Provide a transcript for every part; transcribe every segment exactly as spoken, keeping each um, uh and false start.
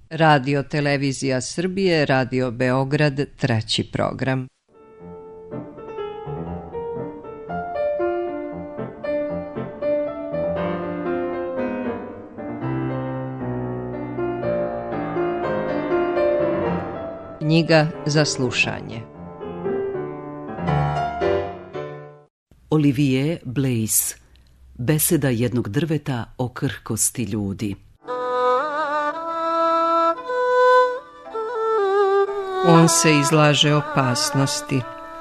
Radio Televizija Srbije, Radio Beograd, treći program. Knjiga za slušanje. Olivier Blaise, Beseda jednog drveta o krhkosti ljudi. On se izlaže opasnosti.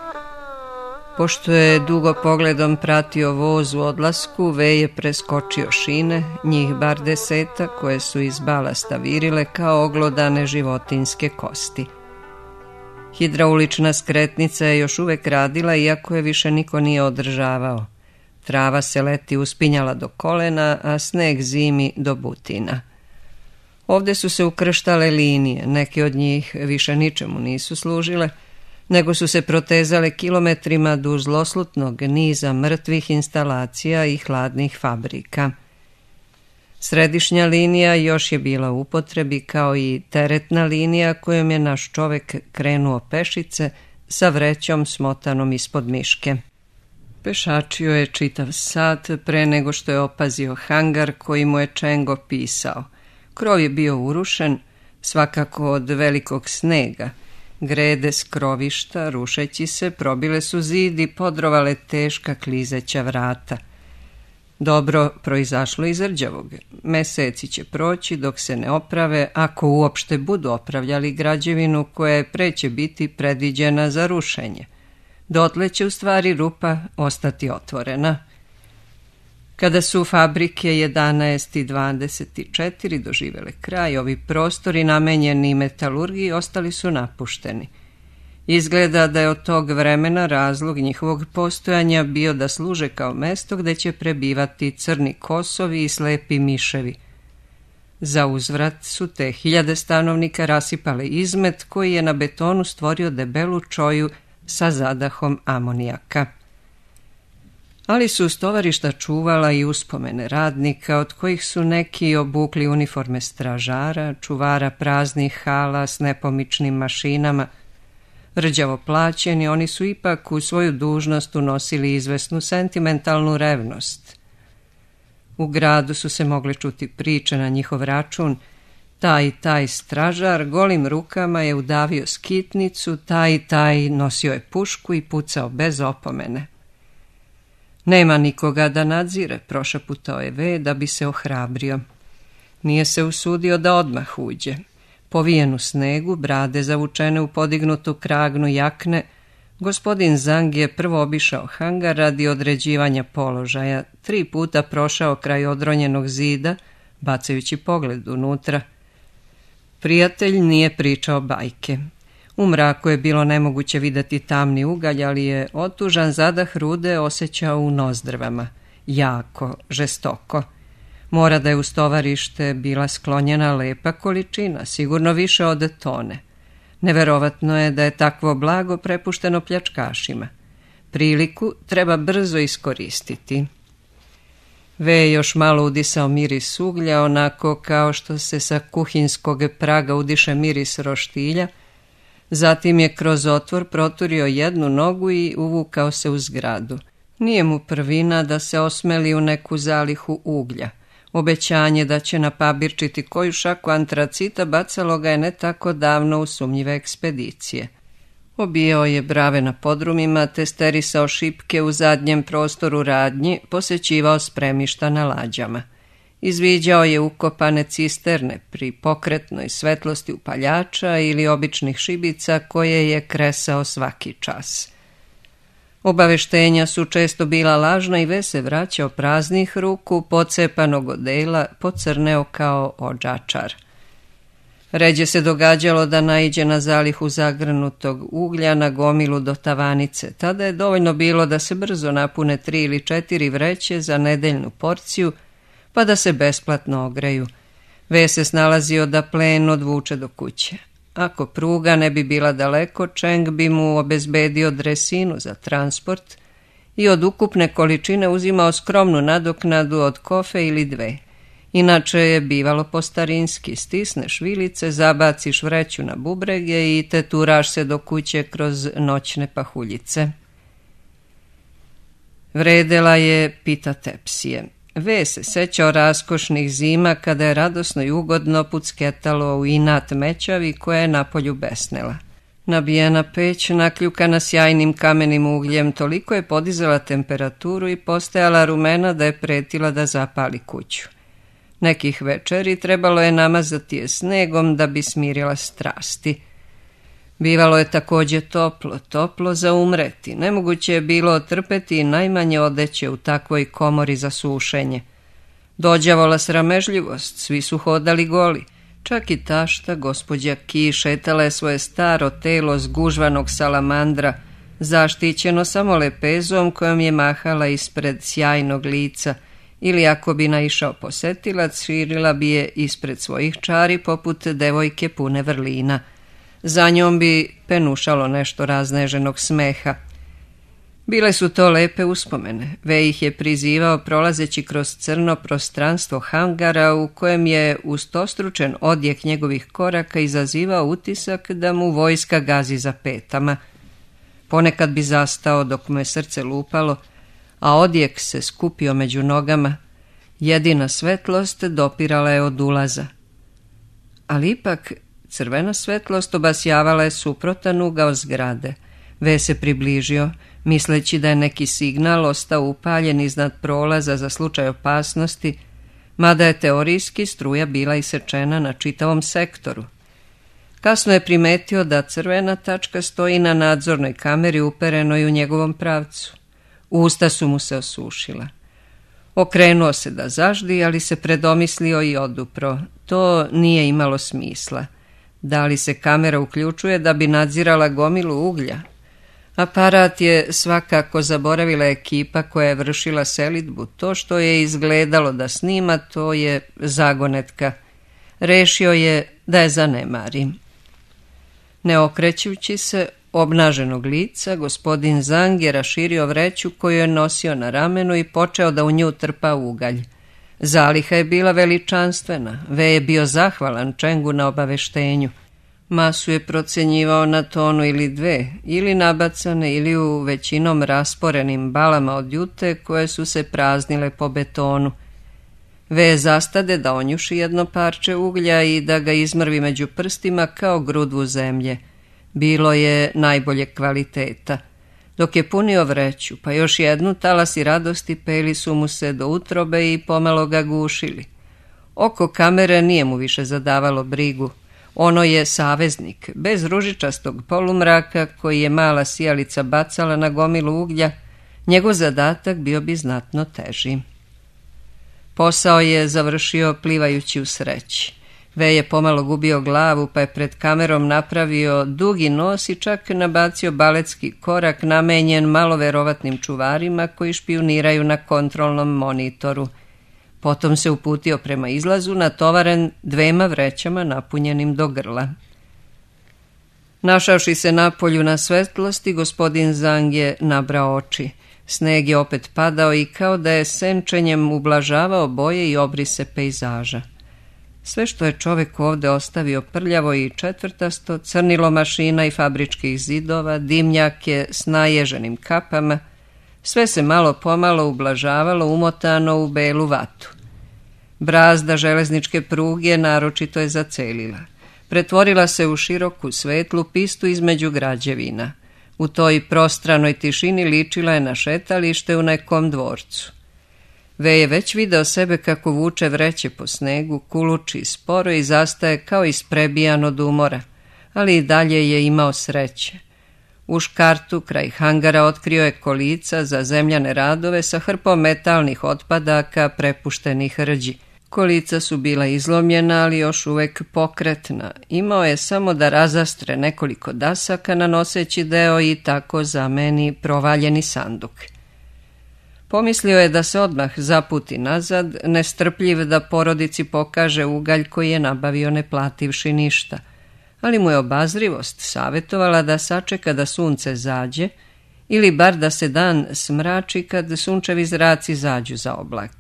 Pošto je dugo pogledom pratio voz u odlasku, V je preskočio šine, njih bar deseta, koje su iz balasta virile kao oglodane životinjske kosti. Hidraulična skretnica je još uvek radila, iako je više niko nije održavao. Trava se leti uspinjala do kolena, a sneg zimi do butina. Ovde su se ukrštale linije, neke od njih više ničemu nisu služile, nego su se protezale kilometrima duž zloslutnog niza mrtvih instalacija i hladnih fabrika. Središnja linija još je bila u upotrebi, kao i teretna linija kojom je naš čovek krenuo pešice sa vrećom smotanom ispod miške. Pešačio je čitav sat pre nego što je opazio hangar koji mu je Čengo pisao. Krov je bio urušen, svakako od velikog snega. Grede s krovišta, rušeći se, probile su zid i podrovale teška klizeća vrata. Dobro proizašlo iz rđavog. Meseci će proći dok se ne oprave, ako uopšte budu opravljali građevinu koja je pre će biti predviđena za rušenje. Dotle će u stvari rupa ostati otvorena. Kada su fabrike jedanaest i dvadeset četiri doživele kraj, ovi prostori namenjeni metalurgiji ostali su napušteni. Izgleda da je od tog vremena razlog njihovog postojanja bio da služe kao mesto gde će prebivati crni kosovi i slepi miševi. Za uzvrat su te hiljade stanovnika rasipale izmet koji je na betonu stvorio debelu čoju sa zadahom amonijaka. Ali su stovarišta čuvala i uspomene radnika, od kojih su neki obukli uniforme stražara, čuvara praznih hala s nepomičnim mašinama. Rđavo plaćeni, oni su ipak u svoju dužnost unosili izvesnu sentimentalnu revnost. U gradu su se mogle čuti priče na njihov račun. Taj i taj stražar golim rukama je udavio skitnicu, taj i taj nosio je pušku i pucao bez opomene. Nema nikoga da nadzire, prošaputao je V da bi se ohrabrio. Nije se usudio da odmah uđe. Povijen u snegu, brade zavučene u podignutu kragnu jakne, gospodin Zang je prvo obišao hangar radi određivanja položaja, tri puta prošao kraj odronjenog zida, bacajući pogled unutra. Prijatelj nije pričao bajke. U mraku je bilo nemoguće videti tamni ugalj, ali je otužan zadah rude osjećao u nozdrvama. Jako, žestoko. Mora da je uz tovarište bila sklonjena lepa količina, sigurno više od tone. Neverovatno je da je takvo blago prepušteno pljačkašima. Priliku treba brzo iskoristiti. V je još malo udisao miris uglja, onako kao što se sa kuhinskog praga udiše miris roštilja. Zatim je kroz otvor proturio jednu nogu i uvukao se u zgradu. Nije mu prvina da se osmeli u neku zalihu uglja. Obećanje da će napabirčiti koju šaku antracita bacalo ga je ne tako davno u sumnjive ekspedicije. Obijao je brave na podrumima, testerisao šipke u zadnjem prostoru radnji, posećivao spremišta na lađama. Izviđao je ukopane cisterne pri pokretnoj svetlosti upaljača ili običnih šibica koje je kresao svaki čas. Obaveštenja su često bila lažna i V se vraćao praznih ruku, pocepanog odela, pocrneo kao odžačar. Ređe se događalo da naiđe na zalihu zagrnutog uglja na gomilu do tavanice. Tada je dovoljno bilo da se brzo napune tri ili četiri vreće za nedeljnu porciju, pa da se besplatno ogreju. V se snalazio da plen odvuče do kuće. Ako pruga ne bi bila daleko, Čeng bi mu obezbedio dresinu za transport i od ukupne količine uzimao skromnu nadoknadu od kofe ili dve. Inače je bivalo po starinski, stisneš vilice, zabaciš vreću na bubrege i teturaš se do kuće kroz noćne pahuljice. Vredela je pita tepsije. Ve se sećao raskošnih zima kada je radosno i ugodno pucketalo u inat mećavi koja je napolju besnela. Nabijena peć, nakljukana sjajnim kamenim ugljem, toliko je podizala temperaturu i postajala rumena da je pretila da zapali kuću. Nekih večeri trebalo je namazati je snegom da bi smirila strasti. Bivalo je također toplo, toplo za umreti. Nemoguće je bilo otrpeti i najmanje odeće u takvoj komori za sušenje. Dođavola sramežljivost, svi su hodali goli. Čak i tašta, gospođa Ki, šetala je svoje staro telo zgužvanog salamandra, zaštićeno samo lepezom kojom je mahala ispred sjajnog lica, ili ako bi naišao posetilac, širila bi je ispred svojih čari poput devojke pune vrlina. Za njom bi penušalo nešto razneženog smeha. Bile su to lepe uspomene. Ve ih je prizivao prolazeći kroz crno prostranstvo hangara u kojem je ustostručen odjek njegovih koraka izazivao utisak da mu vojska gazi za petama. Ponekad bi zastao dok mu je srce lupalo, a odjek se skupio među nogama. Jedina svetlost dopirala je od ulaza. Ali ipak crvena svetlost obasjavala je suprotan ugao zgrade. Ve se približio, misleći da je neki signal ostao upaljen iznad prolaza za slučaj opasnosti, mada je teorijski struja bila isečena na čitavom sektoru. Kasno je primetio da crvena tačka stoji na nadzornoj kameri uperenoj u njegovom pravcu. Usta su mu se osušila. Okrenuo se da zaždi, ali se predomislio i odupro. To nije imalo smisla. Da li se kamera uključuje da bi nadzirala gomilu uglja? Aparat je svakako zaboravila ekipa koja je vršila selidbu. To što je izgledalo da snima, to je zagonetka. Rešio je da je zanemari. Ne okrećući se obnaženog lica, gospodin Zang je raširio vreću koju je nosio na ramenu i počeo da u nju trpa ugalj. Zaliha je bila veličanstvena. Ve je bio zahvalan Čengu na obaveštenju. Masu je procenjivao na tonu ili dve, ili nabacane ili u većinom rasporenim balama od jute koje su se praznile po betonu. Ve zastade da onjuši jedno parče uglja i da ga izmrvi među prstima kao grudvu zemlje. Bilo je najbolje kvaliteta. Dok je punio vreću, pa još jednu, talasi radosti peli su mu se do utrobe i pomalo ga gušili. Oko kamere nije mu više zadavalo brigu. Ono je saveznik, bez ružičastog polumraka koji je mala sijalica bacala na gomilu uglja, njegov zadatak bio bi znatno teži. Posao je završio plivajući u sreći. Ve je pomalo gubio glavu, pa je pred kamerom napravio dugi nos i čak nabacio baletski korak namenjen malo verovatnim čuvarima koji špijuniraju na kontrolnom monitoru. Potom se uputio prema izlazu, natovaren dvema vrećama napunjenim do grla. Našavši se napolju na svetlosti, gospodin Zang je nabrao oči. Sneg je opet padao i kao da je senčenjem ublažavao boje i obrise pejzaža. Sve što je čovjek ovdje ostavio prljavo i četvrtasto, crnilo mašina i fabričkih zidova, dimnjake s naježenim kapama, sve se malo pomalo ublažavalo, umotano u belu vatu. Brazda železničke pruge naročito je zacelila. Pretvorila se u široku svetlu pistu između građevina. U toj prostranoj tišini ličila je na šetalište u nekom dvorcu. Ve je već video sebe kako vuče vreće po snegu, kuluči sporo i zastaje kao isprebijan od umora, ali i dalje je imao sreće. U škartu kraj hangara otkrio je kolica za zemljane radove sa hrpom metalnih otpadaka prepuštenih rđi. Kolica su bila izlomljena, ali još uvek pokretna. Imao je samo da razastre nekoliko dasaka na noseći deo i tako zameni provaljeni sanduk. Pomislio je da se odmah zaputi nazad, nestrpljiv da porodici pokaže ugalj koji je nabavio ne plativši ništa, ali mu je obazrivost savjetovala da sačeka da sunce zađe ili bar da se dan smrači kad sunčevi zraci zađu za oblake.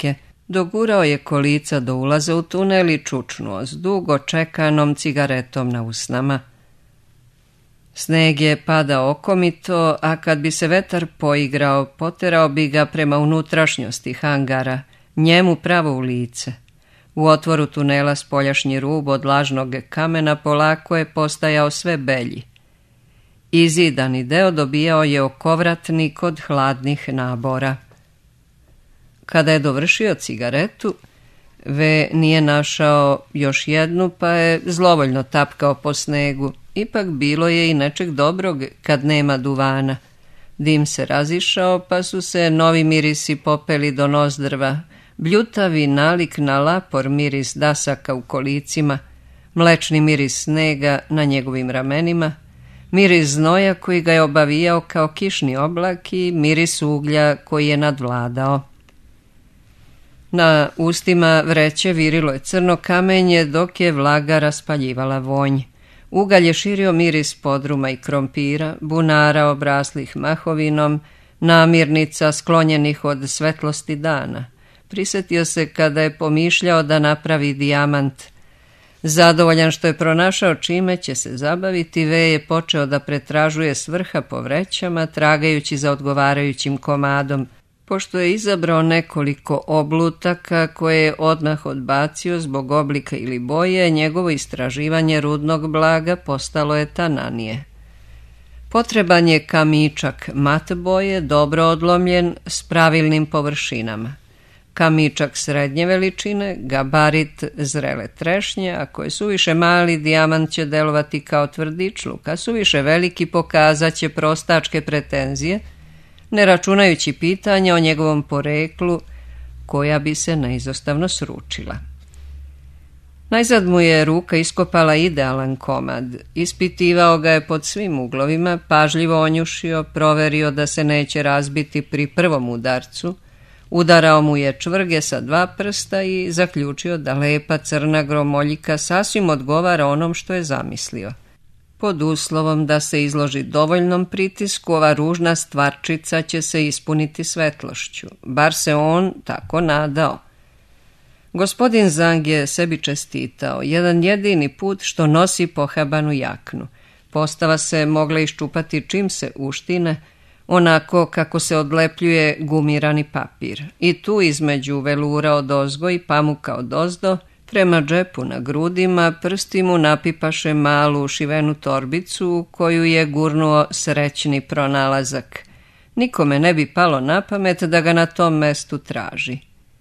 Dogurao je kolica do ulaza u tunel i čučnuo s dugo čekanom cigaretom na usnama. Sneg je padao okomito, a kad bi se vetar poigrao, poterao bi ga prema unutrašnjosti hangara, njemu pravo u lice. U otvoru tunela spoljašnji rub od lažnog kamena polako je postajao sve belji. Izidani deo dobijao je okovratnik od hladnih nabora. Kada je dovršio cigaretu, V nije našao još jednu, pa je zlovoljno tapkao po snegu. Ipak bilo je i nečeg dobrog kad nema duvana. Dim se razišao, pa su se novi mirisi popeli do nozdrva. Bljutavi nalik na lapor miris dasaka u kolicima, mlečni miris snega na njegovim ramenima, miris znoja koji ga je obavijao kao kišni oblak i miris uglja koji je nadvladao. Na ustima vreće virilo je crno kamenje dok je vlaga raspaljivala vonj. Ugalj je širio miris podruma i krompira, bunara obraslih mahovinom, namirnica sklonjenih od svetlosti dana. Prisetio se kada je pomišljao da napravi dijamant. Zadovoljan što je pronašao čime će se zabaviti, V je počeo da pretražuje s vrha po vrećama, tragajući za odgovarajućim komadom. Pošto je izabrao nekoliko oblutaka koje je odmah odbacio zbog oblika ili boje, njegovo istraživanje rudnog blaga postalo je tananije. Potreban je kamičak mat boje, dobro odlomljen, s pravilnim površinama. Kamičak srednje veličine, gabarit zrele trešnje, ako je suviše mali, dijamant će delovati kao tvrdičluk, a suviše veliki pokazat će prostačke pretenzije, ne računajući pitanja o njegovom poreklu, koja bi se neizostavno sručila. Najzad mu je ruka iskopala idealan komad, ispitivao ga je pod svim uglovima, pažljivo onjušio, proverio da se neće razbiti pri prvom udarcu, udarao mu je čvrge sa dva prsta i zaključio da lepa crna gromoljika sasvim odgovara onom što je zamislio. Pod uslovom da se izloži dovoljnom pritisku, ova ružna stvarčica će se ispuniti svetlošću. Bar se on tako nadao. Gospodin Zang je sebi čestitao, jedan jedini put što nosi pohabanu jaknu. Postava se mogla iščupati čim se uštine, onako kako se odlepljuje gumirani papir. I tu između velura odozgo i pamuka odozdo, prema džepu na grudima, prsti mu napipaše malu šivenu torbicu koju je gurnuo srećni pronalazak. Nikome ne bi palo na pamet da ga na tom mestu traži.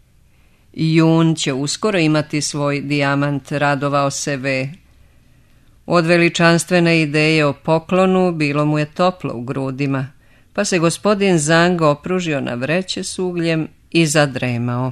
Jun će uskoro imati svoj dijamant, radovao se V. Od veličanstvene ideje o poklonu bilo mu je toplo u grudima, pa se gospodin Zang opružio na vreće s ugljem i zadremao.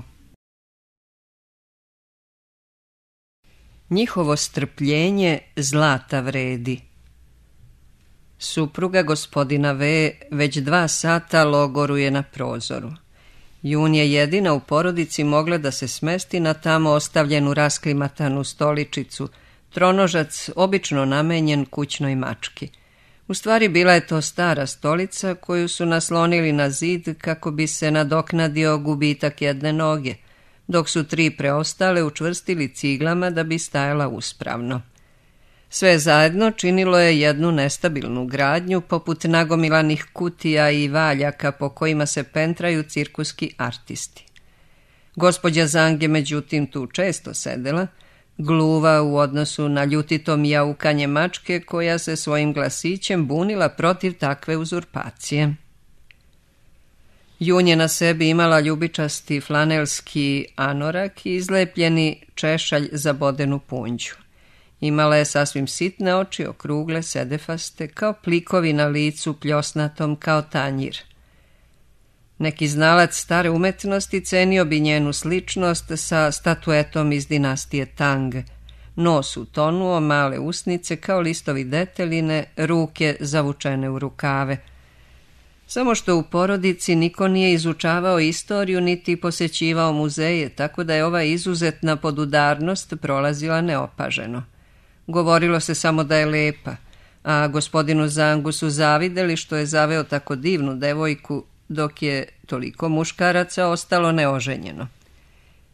Njihovo strpljenje zlata vredi. Supruga gospodina V već dva sata logoruje na prozoru. Jun je jedina u porodici mogla da se smesti na tamo ostavljenu rasklimatanu stoličicu, tronožac obično namenjen kućnoj mački. U stvari bila je to stara stolica koju su naslonili na zid kako bi se nadoknadio gubitak jedne noge, dok su tri preostale učvrstili ciglama da bi stajala uspravno. Sve zajedno činilo je jednu nestabilnu gradnju poput nagomilanih kutija i valjaka po kojima se pentraju cirkuski artisti. Gospođa Zang je međutim tu često sedela, gluva u odnosu na ljutito mijaukanje mačke koja se svojim glasićem bunila protiv takve uzurpacije. Jun je na sebi imala ljubičasti flanelski anorak i izlepljeni češalj za bodenu punđu. Imala je sasvim sitne oči, okrugle, sedefaste, kao plikovi na licu pljosnatom kao tanjir. Neki znalac stare umetnosti cenio bi njenu sličnost sa statuetom iz dinastije Tang. Nos utonuo, male usnice kao listovi deteline, ruke zavučene u rukave. Samo što u porodici niko nije izučavao istoriju niti posećivao muzeje, tako da je ova izuzetna podudarnost prolazila neopaženo. Govorilo se samo da je lepa, a gospodinu Zangu su zavideli što je zaveo tako divnu devojku, dok je toliko muškaraca ostalo neoženjeno.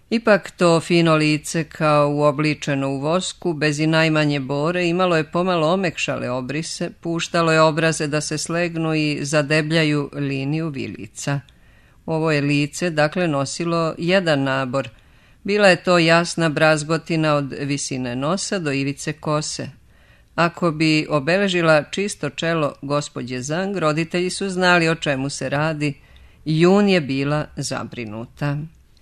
Ipak to fino lice, kao uobličeno u vosku, bez i najmanje bore, imalo je pomalo omekšale obrise, puštalo je obraze da se slegnu i zadebljaju liniju vilica. Ovo je lice, dakle, nosilo jedan nabor. Bila je to jasna brazgotina od visine nosa do ivice kose. Ako bi obeležila čisto čelo gospođe Zhang, roditelji su znali o čemu se radi. Jun je bila zabrinuta.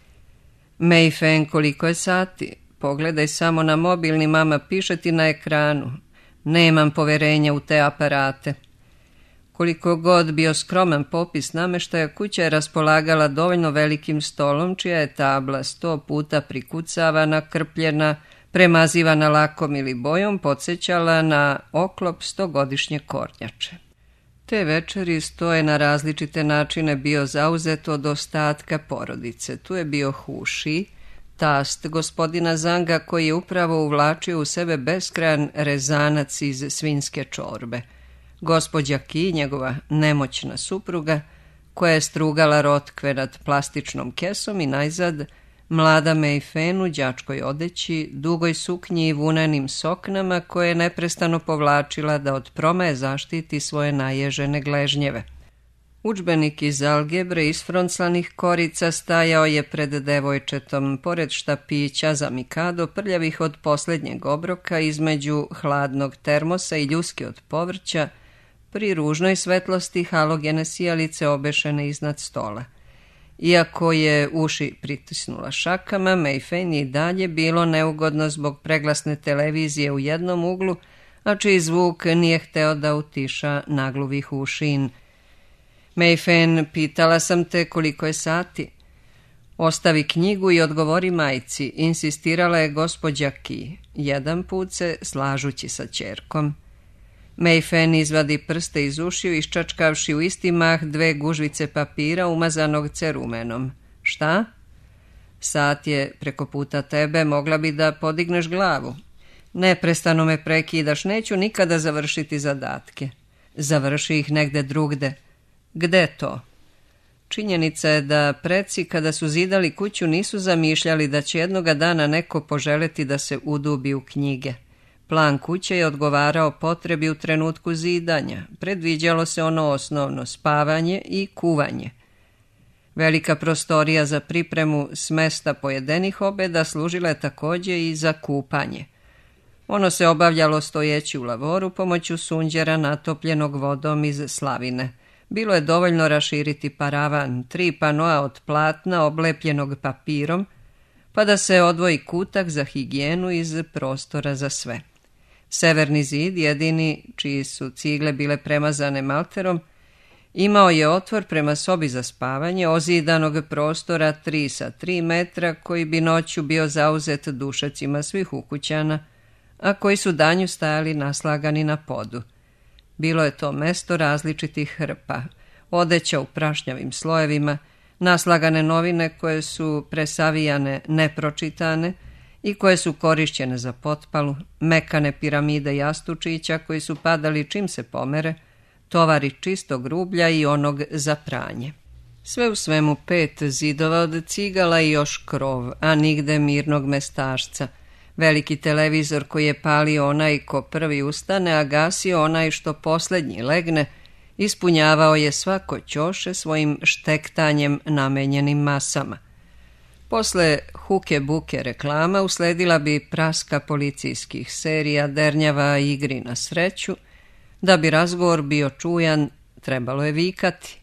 Mei Fen, koliko je sati? Pogledaj samo na mobilni, mama, piše ti na ekranu. Nemam poverenja u te aparate. Koliko god bio skroman popis nameštaja, kuća je raspolagala dovoljno velikim stolom, čija je tabla sto puta prikucavana, krpljena, premazivana lakom ili bojom, podsjećala na oklop stogodišnje kornjače. Te večeri sto je na različite načine bio zauzet od ostatka porodice. Tu je bio Hu Shi, tast gospodina Zhanga, koji je upravo uvlačio u sebe beskrajan rezanac iz svinjske čorbe. Gospođa Ki, njegova nemoćna supruga, koja je strugala rotkve nad plastičnom kesom, i najzad mlada Mei Fen u đačkoj odeći, dugoj suknji i vunenim soknama, koje je neprestano povlačila da od promaje zaštiti svoje naježene gležnjeve. Udžbenik iz algebre isfronclanih korica stajao je pred devojčetom, pored štapića za mikado, prljavih od posljednjeg obroka, između hladnog termosa i ljuski od povrća, pri ružnoj svetlosti halogene sijalice obešene iznad stola. Iako je uši pritisnula šakama, Mei Fen je i dalje bilo neugodno zbog preglasne televizije u jednom uglu, a čiji zvuk nije hteo da utiša nagluvi Hu Shin. Mei Fen, pitala sam te koliko je sati. Ostavi knjigu i odgovori majci, insistirala je gospođa Ki, jedan put se slažući sa ćerkom. Mei Fen izvadi prste iz ušiju, iščačkavši u isti mah dve gužvice papira umazanog cerumenom. Šta? Sat je preko puta tebe, mogla bi da podigneš glavu. Neprestano me prekidaš, neću nikada završiti zadatke. Završi ih negde drugde. Gde to? Činjenica je da preci, kada su zidali kuću, nisu zamišljali da će jednoga dana neko poželeti da se udubi u knjige. Plan kuće je odgovarao potrebi u trenutku zidanja. Predviđalo se ono osnovno, spavanje i kuvanje. Velika prostorija za pripremu smesta pojedenih obeda služila je također i za kupanje. Ono se obavljalo stojeći u lavoru pomoću sunđera natopljenog vodom iz slavine. Bilo je dovoljno raširiti paravan, tri panoa od platna oblepljenog papirom, pa da se odvoji kutak za higijenu iz prostora za sve. Severni zid, jedini čiji su cigle bile premazane malterom, imao je otvor prema sobi za spavanje, ozidanog prostora tri sa tri metra, koji bi noću bio zauzet dušecima svih ukućana, a koji su danju stajali naslagani na podu. Bilo je to mesto različitih hrpa, odeća u prašnjavim slojevima, naslagane novine koje su presavijane nepročitane i koje su korišćene za potpalu, mekane piramide jastučića koji su padali čim se pomere, tovari čistog rublja i onog za pranje. Sve u svemu pet zidova od cigala i još krov, a nigde mirnog mestašca. Veliki televizor koji je palio onaj ko prvi ustane, a gasio onaj što posljednji legne, ispunjavao je svako ćoše svojim štektanjem namenjenim masama. Posle huke buke reklama usledila bi praska policijskih serija, dernjava i igri na sreću. Da bi razgovor bio čujan, trebalo je vikati.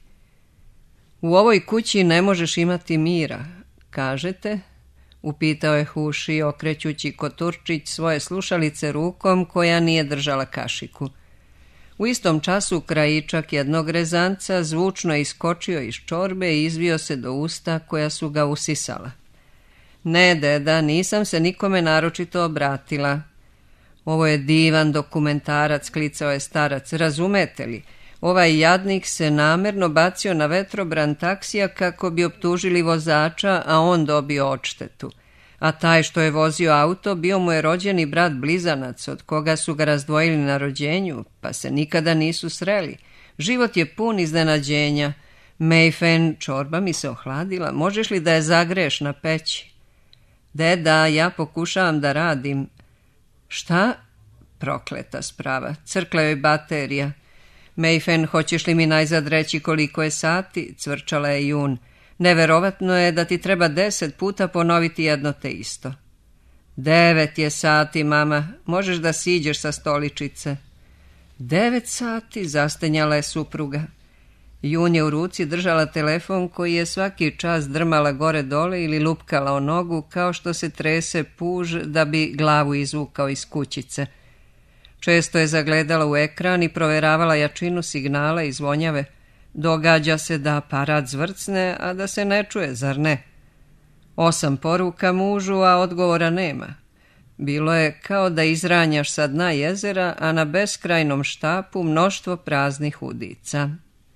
U ovoj kući ne možeš imati mira, kažete? Upitao je Hu Shi, okrećući koturčić svoje slušalice rukom koja nije držala kašiku. U istom času krajičak jednog rezanca zvučno je iskočio iz čorbe i izvio se do usta koja su ga usisala. Ne, deda, nisam se nikome naročito obratila. Ovo je divan dokumentarac, klicao je starac, razumete li? Ovaj jadnik se namerno bacio na vetrobran taksija kako bi optužili vozača, a on dobio odštetu. A taj što je vozio auto bio mu je rođeni brat blizanac, od koga su ga razdvojili na rođenju, pa se nikada nisu sreli. Život je pun iznenađenja. Mei Fen, čorba mi se ohladila, možeš li da je zagreješ na peći? Deda, ja pokušavam da radim. Šta? Prokleta sprava. Crkla joj baterija. Mayfen, hoćeš li mi najzad reći koliko je sati? Cvrčala je Jun. Neverovatno je da ti treba deset puta ponoviti jedno te isto. Devet je sati, mama. Možeš da siđeš sa stoličice. Devet sati, zastenjala je supruga. Jun je u ruci držala telefon koji je svaki čas drmala gore dole ili lupkala o nogu kao što se trese puž da bi glavu izvukao iz kućice. Često je zagledala u ekran i proveravala jačinu signala i zvonjave. Događa se da aparat zvrcne, a da se ne čuje, zar ne? Osam poruka mužu, a odgovora nema. Bilo je kao da izranjaš sa dna jezera, a na beskrajnom štapu mnoštvo praznih udica.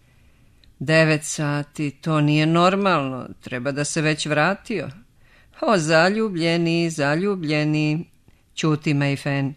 Devet sati, to nije normalno, treba da se već vratio. O, zaljubljeni, zaljubljeni, ćuti Mayfen.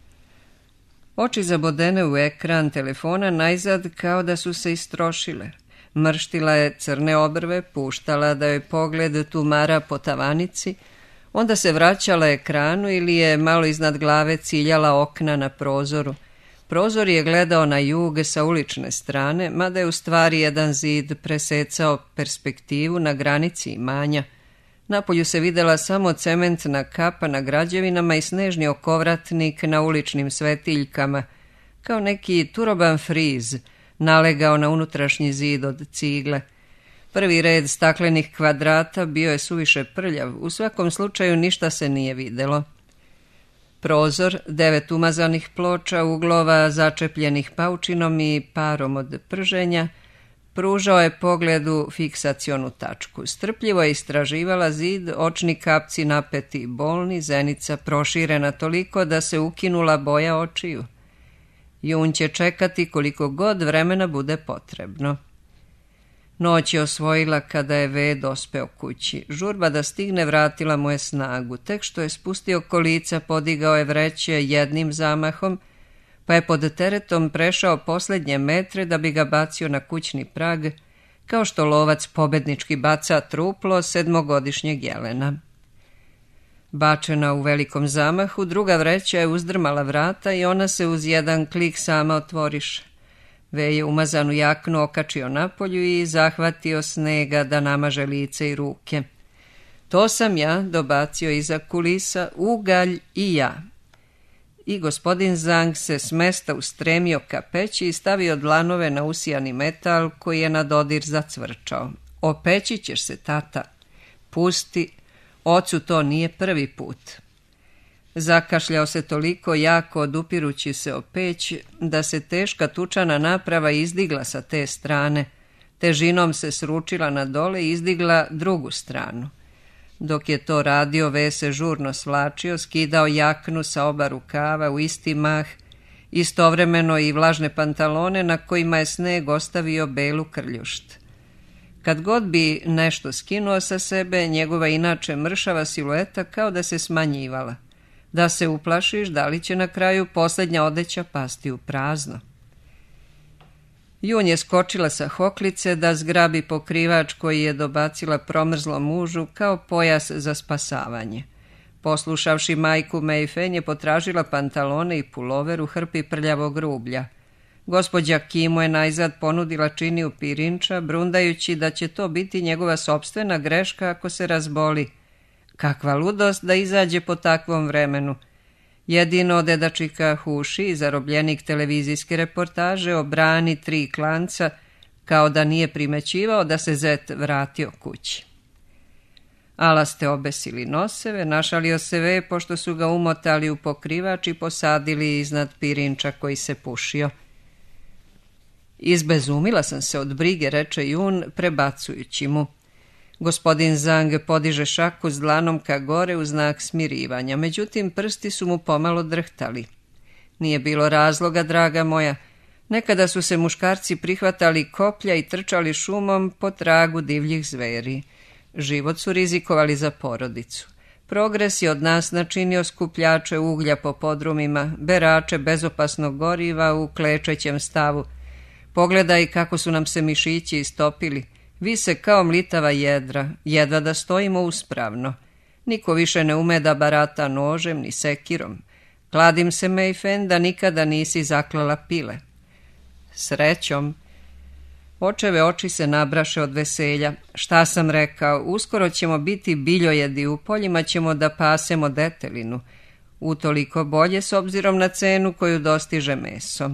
Oči zabodene u ekran telefona najzad kao da su se istrošile. Mrštila je crne obrve, puštala da joj pogled tumara po tavanici, onda se vraćala ekranu ili je malo iznad glave ciljala okna na prozoru. Prozor je gledao na jug sa ulične strane, mada je u stvari jedan zid presecao perspektivu na granici imanja. Napolju se videla samo cementna kapa na građevinama i snežni okovratnik na uličnim svetiljkama, kao neki turoban friz, nalegao na unutrašnji zid od cigle. Prvi red staklenih kvadrata bio je suviše prljav, u svakom slučaju ništa se nije videlo. Prozor, devet umazanih ploča, uglova začepljenih paučinom i parom od prženja, pružao je pogledu fiksacionu tačku. Strpljivo je istraživala zid, očni kapci napeti i bolni, zenica proširena toliko da se ukinula boja očiju. Jun će čekati koliko god vremena bude potrebno. Noć je osvojila kada je Ve dospeo kući. Žurba da stigne vratila mu je snagu. Tek što je spustio kolica, podigao je vreće jednim zamahom, pa je pod teretom prešao posljednje metre da bi ga bacio na kućni prag, kao što lovac pobednički baca truplo sedmogodišnjeg jelena. Bačena u velikom zamahu, druga vreća je uzdrmala vrata i ona se uz jedan klik sama otvoriše. Ve je umazanu jaknu okačio napolju i zahvatio snega da namaže lice i ruke. To sam ja, dobacio iza kulisa, ugalj i ja. I gospodin Zang se s mesta ustremio ka peći i stavio dlanove na usijani metal koji je na dodir zacvrčao. Opeći ćeš se, tata. Pusti, ocu to nije prvi put. Zakašljao se toliko jako odupirući se o peć da se teška tučana naprava izdigla sa te strane. Težinom se sručila na dole i izdigla drugu stranu. Dok je to radio, Ve se žurno svlačio, skidao jaknu sa oba rukava u isti mah, istovremeno i vlažne pantalone na kojima je sneg ostavio belu krljušt. Kad god bi nešto skinuo sa sebe, njegova inače mršava silueta kao da se smanjivala. Da se uplašiš da li će na kraju posljednja odeća pasti u prazno. Jun je skočila sa hoklice da zgrabi pokrivač koji je dobacila promrzlom mužu kao pojas za spasavanje. Poslušavši majku, Mayfen je potražila pantalone i pulover u hrpi prljavog rublja. Gospođa Kim je najzad ponudila činiju pirinča, brundajući da će to biti njegova sopstvena greška ako se razboli. Kakva ludost da izađe po takvom vremenu. Jedino dedačika Huši, zarobljenik televizijske reportaže, obrani tri klanca, kao da nije primećivao da se zet vratio kući. Ala ste obesili noseve, našalio se Ve, pošto su ga umotali u pokrivač i posadili iznad pirinča koji se pušio. Izbezumila sam se od brige, reče Jun, prebacujući mu. Gospodin Zang podiže šaku s dlanom ka gore u znak smirivanja, međutim prsti su mu pomalo drhtali. Nije bilo razloga, draga moja. Nekada su se muškarci prihvatali koplja i trčali šumom po tragu divljih zveri. Život su rizikovali za porodicu. Progres je od nas načinio skupljače uglja po podrumima, berače bezopasnog goriva u klečećem stavu. Pogledaj kako su nam se mišići istopili. Vise kao mlitava jedra, jedva da stojimo uspravno. Niko više ne ume da barata nožem ni sekirom. Kladim se, Mejfen, da nikada nisi zaklala pile. Srećom. Očeve oči se nabraše od veselja. Šta sam rekao, uskoro ćemo biti biljojedi, u poljima ćemo da pasemo detelinu. Utoliko bolje s obzirom na cenu koju dostiže meso.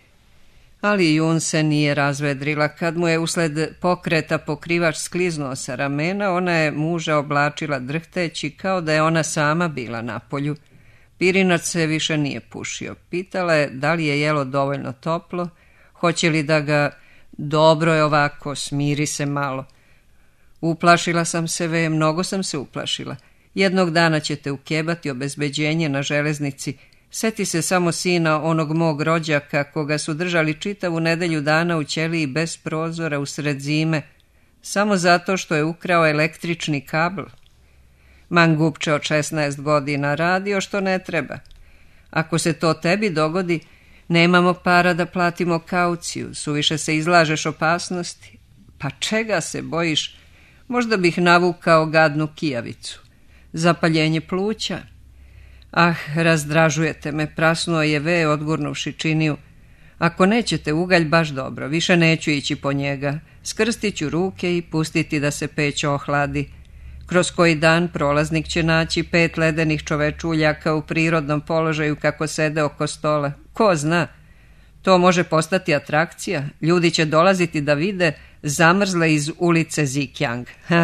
Ali Jun se nije razvedrila. Kad mu je usled pokreta pokrivač skliznuo sa ramena, ona je muža oblačila drhteći kao da je ona sama bila na polju. Pirinac se više nije pušio. Pitala je da li je jelo dovoljno toplo, hoće li da ga... Dobro je ovako, smiri se malo. Uplašila sam se, Ve, mnogo sam se uplašila. Jednog dana ćete ukebati obezbeđenje na železnici. Seti se samo sina onog mog rođaka, koga su držali čitavu nedelju dana u ćeliji bez prozora usred zime, samo zato što je ukrao električni kabl. Mangupče od šesnaest godina radio što ne treba. Ako se to tebi dogodi, nemamo para da platimo kauciju, suviše se izlažeš opasnosti. Pa čega se bojiš? Možda bih navukao gadnu kijavicu. Zapaljenje pluća? Ah, razdražujete me, prasnuo je Ve odgurnuvši činiju. Ako nećete ugalj, baš dobro, više neću ići po njega. Skrstit ću ruke i pustiti da se peć ohladi. Kroz koji dan prolaznik će naći pet ledenih čovečuljaka u prirodnom položaju kako sede oko stola. Ko zna? To može postati atrakcija. Ljudi će dolaziti da vide zamrzle iz ulice Zikjang. Ha.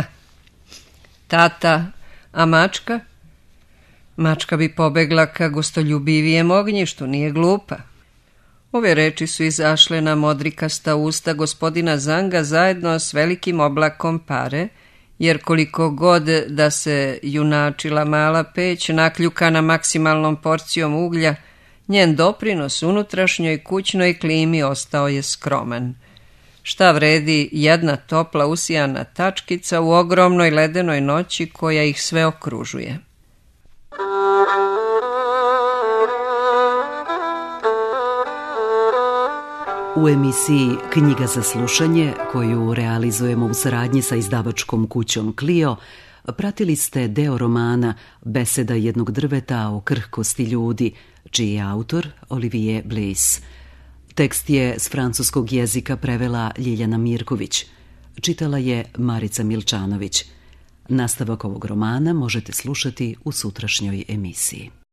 Tata, a mačka? Mačka bi pobegla ka gostoljubivijem ognjištu, nije glupa. Ove reči su izašle na modrikasta usta gospodina Zanga zajedno s velikim oblakom pare, jer koliko god da se junačila mala peć nakljukana maksimalnom porcijom uglja, njen doprinos unutrašnjoj kućnoj klimi ostao je skroman. Šta vredi jedna topla usijana tačkica u ogromnoj ledenoj noći koja ih sve okružuje? U emisiji Knjiga za slušanje, koju realizujemo u saradnji sa izdavačkom kućom Clio, pratili ste deo romana Beseda jednog drveta o krhkosti ljudi, čiji je autor Olivier Bliss. Tekst je s francuskog jezika prevela Ljiljana Mirković. Čitala je Marica Milčanović. Nastavak ovog romana možete slušati u sutrašnjoj emisiji.